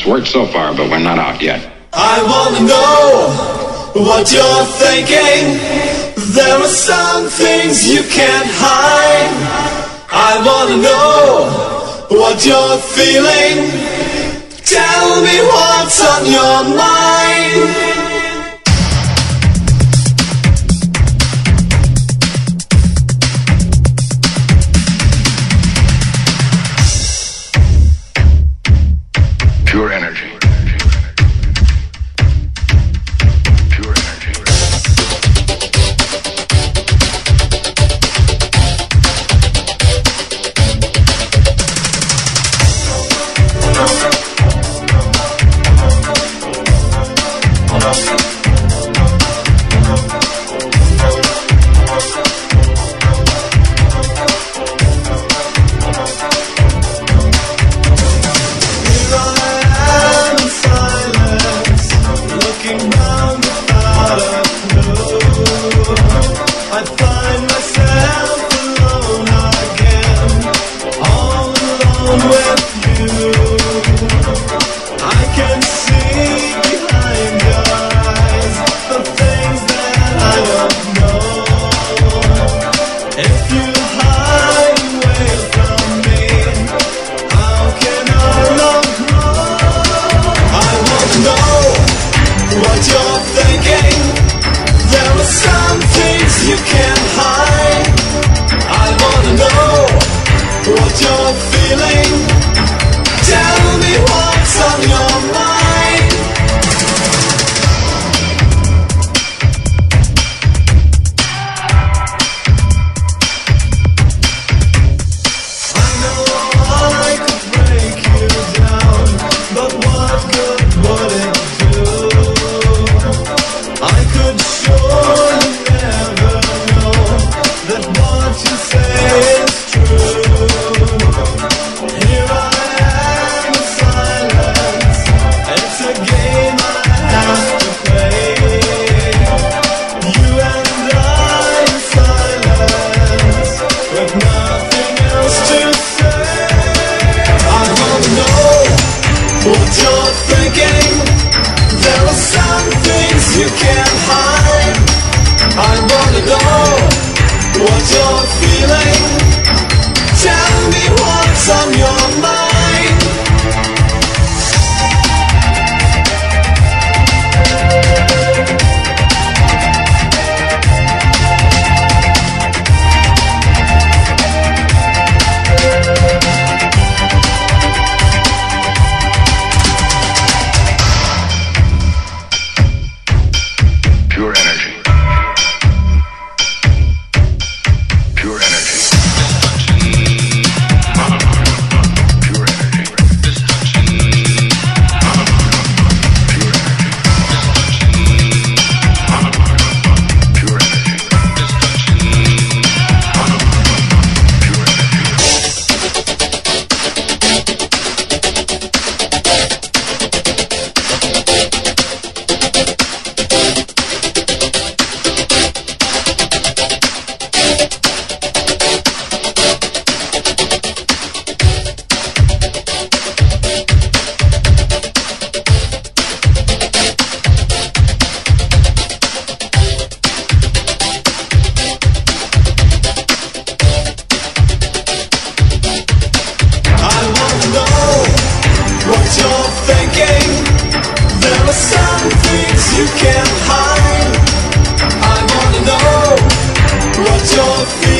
It's worked so far, but we're not out yet. I wanna know what you're thinking. There are some things you can't hide. I wanna know what you're feeling. Tell me what's on your mind. Pure energy. Pure energy. You can't hide. I wanna know what you're feeling.